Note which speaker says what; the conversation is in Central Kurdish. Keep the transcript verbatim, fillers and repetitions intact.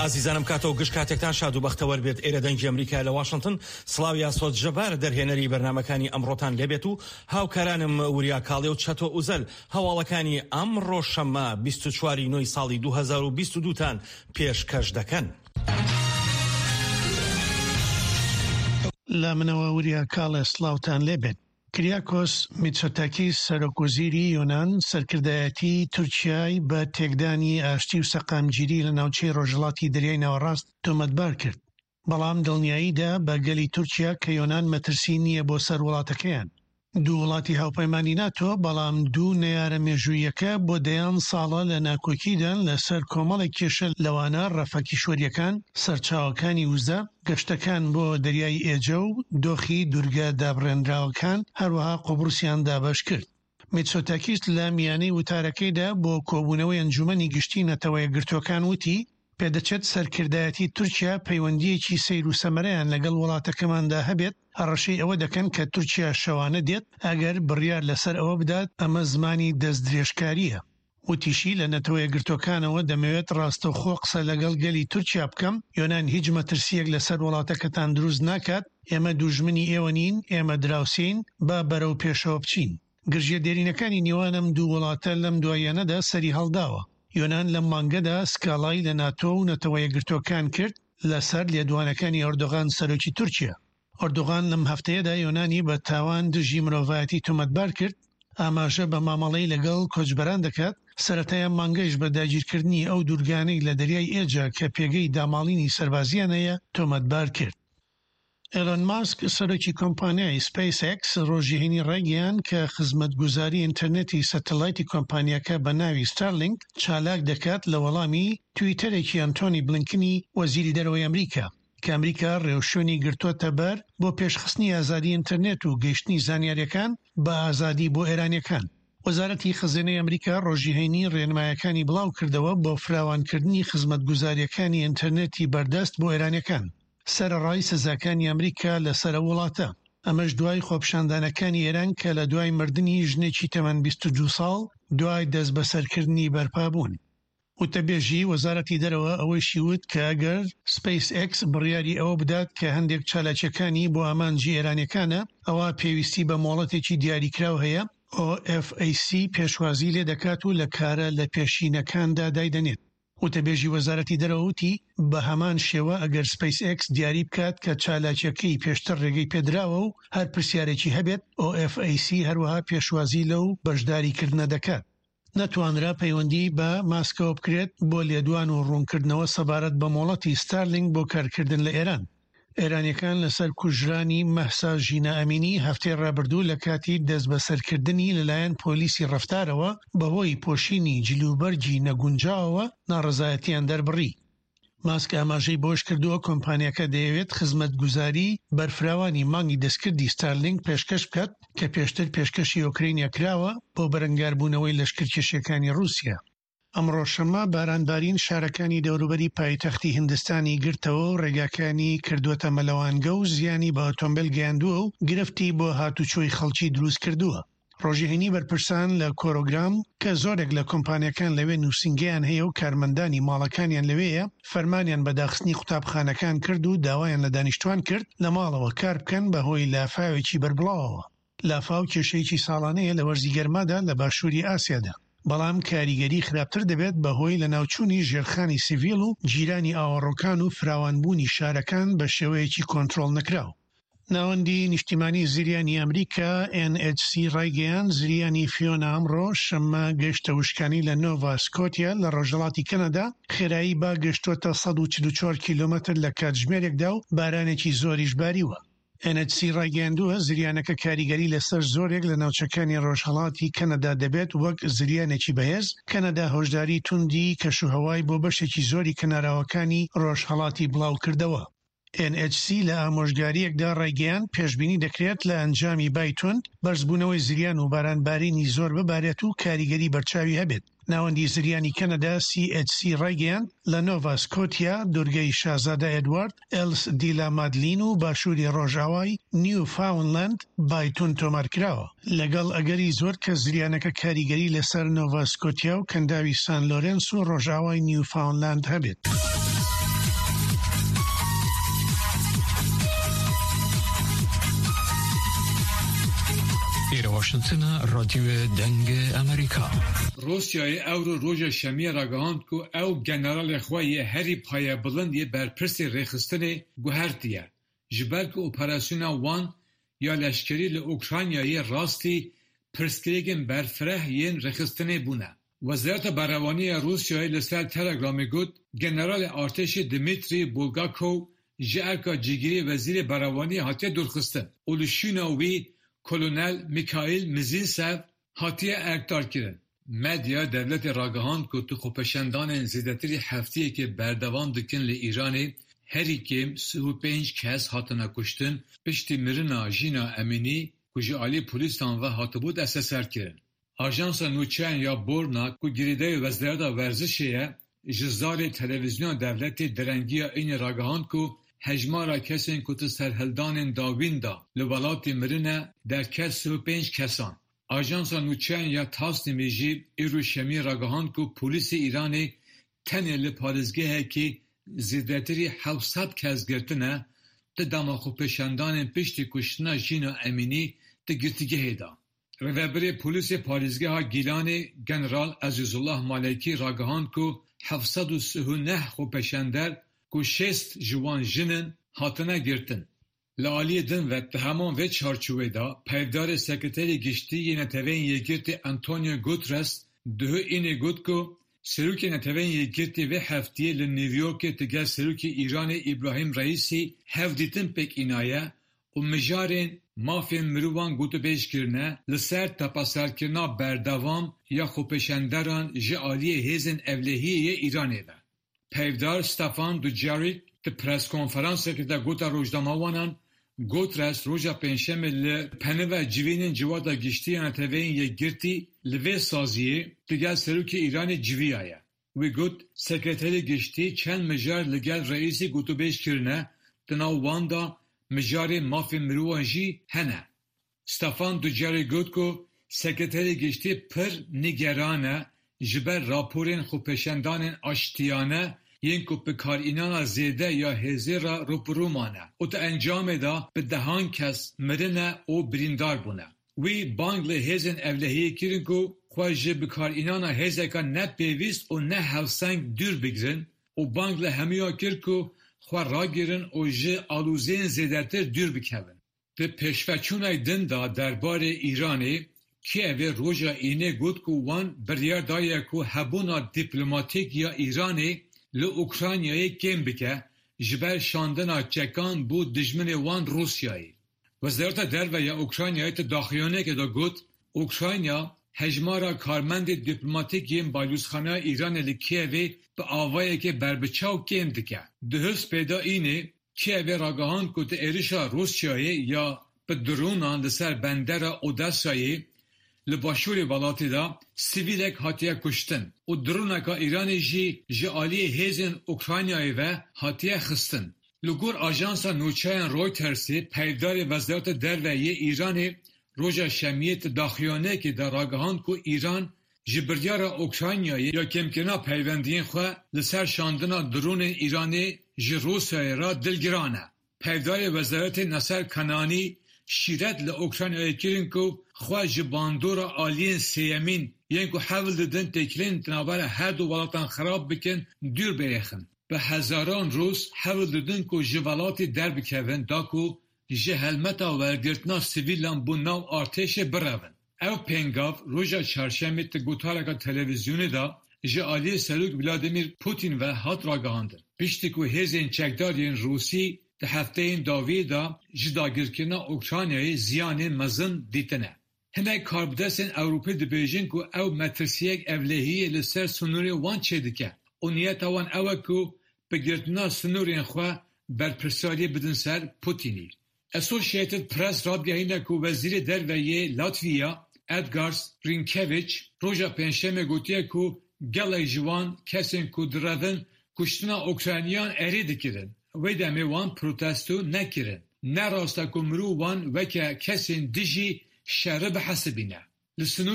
Speaker 1: ئازیزانم کاتەوە گشت کاتێکتان شاد و بەختەوەر بێت. ئێرە دەنگی ئەمریکا لە واشنگتن سڵاویا سۆجەبار دەرهێنەری بەرنامەکانی ئەمڕۆتان لێبێت و هاوکارانم وریا کاڵێ و چەتۆ ئوزەل هەواڵەکانی ئەمڕۆ شەممە بیست و چواری نۆی ساڵی دوو هەزار و بیست و دوو تان پێشکەش دەکەن.
Speaker 2: لە منەوە وریا کاڵێ سڵاوتان لێبێت. کریاکۆس میتسۆتاکیس سەرۆکوەزیری یۆنان سەرکردایەتی تورکیای بە تێکدانی ئاشتی و سەقامگیری لە ناوچەی ڕۆژهەڵاتی دەریای ناوەڕاست تۆمەتبار کرد، بەڵام دڵنیاییدا بە گەلی تورکیا کە یۆنان مەترسی نییە بۆ سەر وڵاتەکەیان. دوو وڵاتی هاوپەیمانی ناتۆ بەڵام دوو نەیارە مێژوویەکە بۆ دەیان ساڵە لە ناکۆکیدان لەسەر کۆمەڵێک کێشە لەوانە ڕەفەکیشوەریەکان، سەرچاوەکانی وزە، گەشتەکان بۆ دەریای ئێجە و دۆخی دوورگە دابڕێنراوەکان، هەروەها قوبروسیان دابەش کرد. میتسۆتاکیس لە میانەی وتارەکەیدا بۆ کۆبوونەوەی ئەنجومەنی گشتی نەتەوە یەکگرتووەکان وتی پێدەچێت سەرکردایەتی تورکیا پەیوەندیەکی سەیر و سەمەرەیان لەگەڵ وڵاتەکەماندا هەبێت، هەڕەشەی ئەوە دەکەن کە تورکیا شەوانە دێت ئەگەر بڕیار لەسەر ئەوە بدات ئەمە زمانی دەستدرێژکاریە. وتیشی لە نەتەوە یەکگرتووەکانەوە دەمەوێت ڕاستەوخۆ قسە لەگەڵ گەلی تورکیا بکەم، یۆنان هیچ مەترسیەک لەسەر وڵاتەکەتان دروست ناکات، ئێمە دوژمنی ئێوە نین، ئێمە دراوسین، با بەرەو پێشەوە بچین. گرژێ دێرینەکانی نێوانم دوو وڵاتە لەم دوایەنەدا سەری هەڵداوە. یۆنان لەم مانگەدا سکاڵای لە ناتۆ و نەتەوە یەکگرتووەکان کرد لەسەر لێدوانەکانی ئەردۆغان سەرۆکی تورکیا. ئەردۆغان لەم هەفتەیەدا یۆنانی بە تاوان دژی مرۆڤایەتی تۆمەتبار کرد، ئاماژە بە مامەڵەی لەگەڵ کۆچبەران دەکات، سەرەتایە مانگەیش بە داگیرکردنی ئەو دوورگانەی لە دەریای ئێجا کە پێگەی داماڵینی سەربازیانەیە تۆمەتبار کرد. ئێلۆن ماسک سەرۆکی کۆمپانیای سپیس ئێکس ڕۆژیهێنی ڕێگەیان کە خزمەتگوزاری ئینتەرنێتی سەتەلایتی کۆمپانیاکە بە ناوی ستارلینک چالاک دەکات لە وەڵامی تویتەرێکی ئەنتۆنی بلینکنی وەزیری دەرەوەی ئەمریکا کە ئەمریکا ڕێوشوێنی گرتووەتە بەر بۆ پێشخستنی ئازادی ئینتەرنێت و گەیشتنی زانیاریەکان بە ئازادی بۆ ئێرانیەکان. وەزارەتی خزینەی ئەمریکا ڕۆژیهێنی ڕێنمایەکانی بڵاو کردەوە بۆ فراوانکردنی خزمەتگوزاریەکانی ئینتەرنێتی بەردەست بۆ ئێرانیەکان سەرەڕای سزاکانی ئەمریکا لەسەر وڵاتە. ئەمەش دوای خۆپشاندانەکانی ئێران کە لە دوای مردنی ژنێکی تەمەن بیست و دوو ساڵ دوای دەست بەسەرکردنی بەرپابوون. وتەبێژی وەزارەتی دەرەوە ئەوەشی وت کە ئەگەر سپیس ئێکس بڕیاری ئەوە بدات کە هەندێک چالاکیەکانی بۆ ئامانجی ئێرانیەکانە، ئەوە پێویستی بە مۆڵەتێکی دیاریکراو هەیە، ئۆ ئێف ئەی سی پێشوازی لێ دەکات و لە کارە لە پێشینەکاندا دایدەنێت. وتەبێژی وەزارەتی دەرەوەتی بە هەمان شێوە ئەگەر سپیس ئێکس دیاری بکات کە چالاکیەکەی پێشتر ڕێگەی پێدراوە و هەر پرسیارێکی هەبێت، ئۆ ئێف ئەی سی هەروەها پێشوازی لەو بەشداریکردنە دەکات. نەتوانرا پەیوەندی بە ماسکەوە بکرێت بۆ لێدوان و ڕوونکردنەوە سەبارەت بە مۆڵەتی ستارلینگ بۆ کارکردن لە ئێران. ئێرانیەکان لەسەر کوژرانی مەحسا ژینە ئەمینی هەفتەی ڕابردوو لە کاتی دەست بەسەرکردنی لەلایەن پۆلیسی ڕەفتارەوە بەهۆی پۆشینی جلوبەرگی نەگونجاوەوە ناڕەزایەتیان دەربڕی. ماسک ئاماژەی بۆش کردووە کۆمپانیاکە دەیەوێت خزمەتگوزاری بەرفراوانی مانگی دەستکردی ستارلینگ پێشکەش بکات کە پێشتر پێشکەشی ئۆکرینیا کراوە بۆ بەرەنگاربوونەوەی لەشکرکێشیەکانی رووسیا. ئەمڕۆ شەممە بارانبارین شارەکانی دەوروبەری پایتەختی هیندستانی گرتەوە و ڕێگاکانی کردووەتە مەلەوانگە و زیانی بە ئۆتۆمبیل گەیاندووە و گرفتی بۆ هاتوچۆی خەڵکی دروست کردووە. ڕۆژیهێنی بەرپرسان لە کۆرۆگرام کە زۆرێک لە کۆمپانیەکان لەوێ نووسنگیان هەیە و کارمەندانی ماڵەکانیان لەوەیە، فەرمانیان بە داخستنی قوتابخانەکان کرد و داوایان لە دانیشتوان کرد لە ماڵەوە کار بکەن بەهۆی لافاوێکی بەربڵاوەوە. لافاو کێشەیەکی ساڵانەیە لە وەرزی گەرمادا لە باشووری ئاسیادا، بەڵام کاریگەری خراپتر دەبێت بەهۆی لە ناوچوونی ژێرخانی سیڤیل و جیرانی ئاوەڕۆکان و فراوانبوونی شارەکان بە شێوەیەکی کۆنتڕۆڵ نەکراو. ناوەندی نیشتیمانی زریانی ئەمریکا ئێن ئەیچ سی ڕایگەیان زریانی فیۆنا ئەمڕۆ شەممە گەشتە وشکانی لە نۆڤا سکۆتیا لە ڕۆژهەڵاتی کەنەدا خێرایی با گەشتوەتە سەد و چل و چوار کیلۆمەتر لە کاتژمێرێکدا و بارانێکی زۆریش باریوە. ئێن ئەیچ سی ڕایگەیاندووە زریانەکە کاریگەری لەسەر زۆرێک لە ناوچەکانی ڕۆژهەڵاتی کەنەدا دەبێت وەک زریانێکی بەهێز. کەنەدا هۆشداری توندی کەشوهەوای بۆ بەشێکی زۆری کەناراوەکانی ڕۆژهەڵاتی بڵاو کردەوە. ئێن ئەیچ سی لە ئامۆژگاریەکدا ڕایگەیان پێشبینی دەکرێت لە ئەنجامی بایتون بەرزبوونەوەی زریان و بارانبارینی زۆر ببارێت و کاریگەری بەرچاوی هەبێت. ناوەندی زریانی کەنەدا سی ئەیچ سی ڕایگەیان لە نۆڤا سکۆتیا، دوورگەی شازادە ئێدوارد، ئێلس دیلا مادلین و باشووری ڕۆژاوای نیوفاونلند بایتون تۆمارکراوە، لەگەڵ ئەگەری زۆر کە زریانەکە کاریگەری لەسەر نۆڤا سکۆتیا و کەنداوی سان لۆرێنس و ڕۆژاوای نیوفاونلند هەبێت.
Speaker 3: واشنطن رادیو دنگ امریکا.
Speaker 4: روسیای او رو روژا شمی راگهاند که او جنرال خواه هری پایه بلندی برپرس ریخستن گوهردیه. جبر که اپراسیون وان یا لشکری لأوکراینیای راستی پرسکریگن برفره ین ریخستن بونه. وزارت بروانی روسیای لسر تلگرامی گود جنرال ارتش دمیتری بولگاکو جارکا جیگیری وزیر بروانی هاتیه درخستن. اولشیناوی کلونل میکائیل مزینسف هاتیه ارکتار کرن. مدیا دولت راگهاند که تو خوپشندان زیدتری هفتیه که بردوام دکن لی ایرانی هری کم سه و پنج کس هاتنا کشتن پشتی مرنا جینا امینی کجی آلی پولیستان و هاتبود اساسر کرن. آژانس نوچین یا بورنا که گریده وزارت ورزشیه جزار تلویزیون دولت درنگی این راگهاند که هجمارا کسین که سرهلدان داوین دا لولاتی مرنه در کس سه و پنج کسان. آژانس نوچین یا تاس نمیجی ایروشمی راگهاند که پولیس ایرانی تنه لپارزگه که زیدتری هفتصد کس گرتنه ده دماغو پشندان پشتی کشتنا جینا امینی ده گرتگه دا. رهبر پلیس پاریزگاه ها گیلان جنرال عزیزالله مالکی راگهاند که هفتصد و سی و نه خو پشندر که شست جوان جنن هاتنه گرتن. لعالی دن و تهمان و چارچوه دا پیدار سکرتری گشتی یه نتوین یگرت انتونیو گوترس ده اینه گوت که سروک نتوین یگرتی و هفتیه لنیویورک تگه سروک ایران ابراهیم رئیسی هفدیتن پک اینایه و مجارین مافین مروان گوتو بیش کرنه لسر تپاسر کرنا بردوام یا خوپشندران جعالی هیزن اولهیه ایرانه ده. پیدار ستفان دوجاریک ده پرس کنفرانس که ده گوتا روشداماوانان گوترس روژا پنشم لپنه و جوینن جوادا گشتی نتوین یک گرتی لوی سازیه دیگر سروک ایران جوی آیا. وی گوت سکرتری گشتی چند مجار لگل رئیسی گوتو بیش کرنه دناو واندا مجار مافی مروانجی هنه. ستفان دوجاری گوت که سکرتری گشتی پر نگرانه جبر راپورین خوپشندان آشتیانه ین که بکار اینانا زیده یا هزی را روپرومانه او تا انجام دا به دهان کس مرنه او بریندار بونه. وی بانگ لی هزین اولهی کرن که خواهی بکار اینانا هزی که نه پیویست و نه هفسنگ دور بگرن و بانگ لی همیا کرن که خواه را گیرن و جه آلوزین زیدتر دور بکون. به پیشفچونای دن دا دربار ایرانی که اوی روژا اینه گود که وان بریار دایه که هبونا دیپلماتیک یا ایرانی لأوکراینیای کم بکه جبر شاندنا چکان بود دجمن وان روسیایی. وزارت در و یا اوکراینیای تداخیانه که دا گود اوکراینیا هجمارا کارمند دیپلماتیک یم بالوزخانه ایران لکیوی به آوایی که بربچاو کم دکه. دهست پیدا اینه که اوی راگهان که تا ایرشا روسیایی یا به درونان لسر بندر اودسایی لباشور ولاتی دا سیویلک هاتیه کشتن و درونکا ایرانی جی جعالی هیزن اوکراینیای و هاتیه خستن. لگور آژانس نوچین رویترسی پیدار وزارت درویه ایرانی روژا شمیت داخیانه که در راگهاند که ایران جبریار اوکراینیای یا کمکنا پیوندین خواه لسر شاندنا درون ایرانی جی روسیای را دلگرانه. پیدار وزارت نصر کنانی شیرت لأوکراینیای کرن که خواه جباندورا آلین سیمین یعنی که حول دادن تکلین تنابر هر دو ولاتان خراب بکن دور بریخن. به هزاران روز حول دادن که جوالاتی در بکوین دا که جهلمتا ورگرتنا سیویلان بو ناو آرتش برون. او پنگاف روژا چارشنبه تگوتارکا تلویزیونی دا جعالی سلوک ولادیمیر پوتین و هات راگهاندن. پیشتی که هزین چکدارین روسی ده هفته این داوی دا جداگیرکرنا اوکراینیای زیان مزن دیتنه. هنه کاربدستین اوروپی دی بیجین که او مترسیک اولهی لسر سنوری وان چه دکه. و نیتا وان اوه که بگیرتنا سنورین خواه برپرسالی بدن سر پوتینی. اسوشیتد پرس رابگهینه که وزیر درویه لاتویا ادگارس رینکویچ روژا پنجشنبه گوتیه که گله جوان کسین که درون کشتنا اوکراینیان اری دکرن. و دمی وان پروتستو نکرن. نه راستا که مرو وان وکه کسین دیجی شرب حسبینه. لسنو